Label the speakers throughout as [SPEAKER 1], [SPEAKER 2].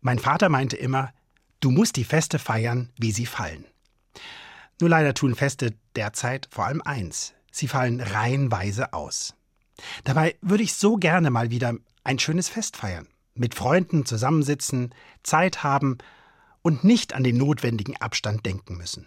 [SPEAKER 1] Mein Vater meinte immer, du musst die Feste feiern, wie sie fallen. Nur leider tun Feste derzeit vor allem eins: sie fallen reihenweise aus. Dabei würde ich so gerne mal wieder ein schönes Fest feiern, mit Freunden zusammensitzen, Zeit haben und nicht an den notwendigen Abstand denken müssen.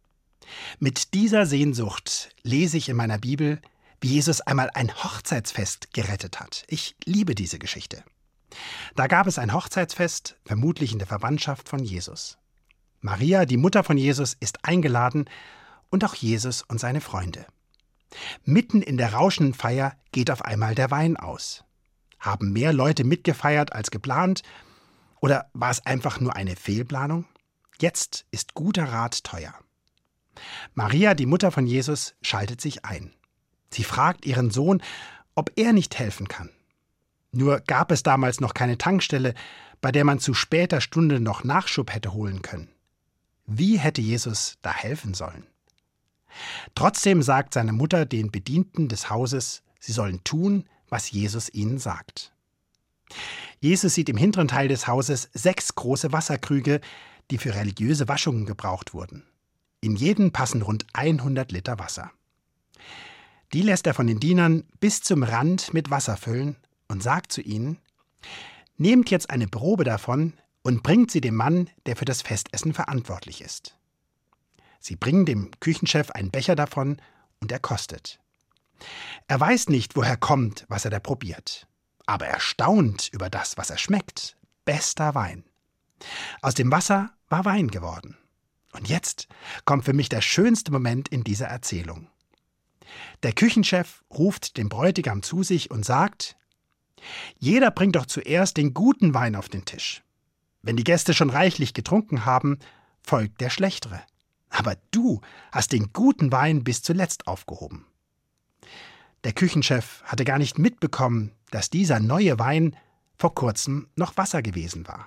[SPEAKER 1] Mit dieser Sehnsucht lese ich in meiner Bibel, wie Jesus einmal ein Hochzeitsfest gerettet hat. Ich liebe diese Geschichte. Da gab es ein Hochzeitsfest, vermutlich in der Verwandtschaft von Jesus. Maria, die Mutter von Jesus, ist eingeladen und auch Jesus und seine Freunde. Mitten in der rauschenden Feier geht auf einmal der Wein aus. Haben mehr Leute mitgefeiert als geplant? Oder war es einfach nur eine Fehlplanung? Jetzt ist guter Rat teuer. Maria, die Mutter von Jesus, schaltet sich ein. Sie fragt ihren Sohn, ob er nicht helfen kann. Nur gab es damals noch keine Tankstelle, bei der man zu später Stunde noch Nachschub hätte holen können. Wie hätte Jesus da helfen sollen? Trotzdem sagt seine Mutter den Bedienten des Hauses, sie sollen tun, was Jesus ihnen sagt. Jesus sieht im hinteren Teil des Hauses 6 große Wasserkrüge, die für religiöse Waschungen gebraucht wurden. In jeden passen rund 100 Liter Wasser. Die lässt er von den Dienern bis zum Rand mit Wasser füllen und sagt zu ihnen: Nehmt jetzt eine Probe davon und bringt sie dem Mann, der für das Festessen verantwortlich ist. Sie bringen dem Küchenchef einen Becher davon und er kostet. Er weiß nicht, woher kommt, was er da probiert, aber er staunt über das, was er schmeckt. Bester Wein. Aus dem Wasser war Wein geworden. Und jetzt kommt für mich der schönste Moment in dieser Erzählung. Der Küchenchef ruft den Bräutigam zu sich und sagt: Jeder bringt doch zuerst den guten Wein auf den Tisch. Wenn die Gäste schon reichlich getrunken haben, folgt der schlechtere. Aber du hast den guten Wein bis zuletzt aufgehoben. Der Küchenchef hatte gar nicht mitbekommen, dass dieser neue Wein vor kurzem noch Wasser gewesen war.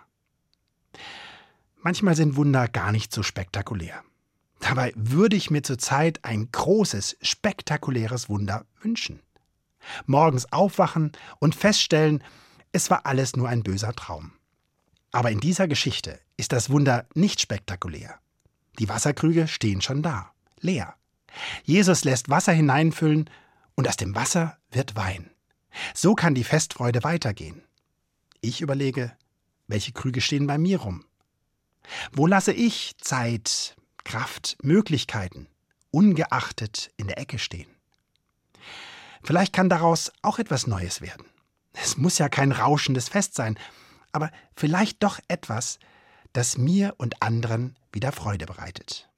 [SPEAKER 1] Manchmal sind Wunder gar nicht so spektakulär. Dabei würde ich mir zurzeit ein großes, spektakuläres Wunder wünschen. Morgens aufwachen und feststellen, es war alles nur ein böser Traum. Aber in dieser Geschichte ist das Wunder nicht spektakulär. Die Wasserkrüge stehen schon da, leer. Jesus lässt Wasser hineinfüllen und aus dem Wasser wird Wein. So kann die Festfreude weitergehen. Ich überlege, welche Krüge stehen bei mir rum? Wo lasse ich Zeit, Kraft, Möglichkeiten ungeachtet in der Ecke stehen? Vielleicht kann daraus auch etwas Neues werden. Es muss ja kein rauschendes Fest sein, aber vielleicht doch etwas, das mir und anderen wieder Freude bereitet.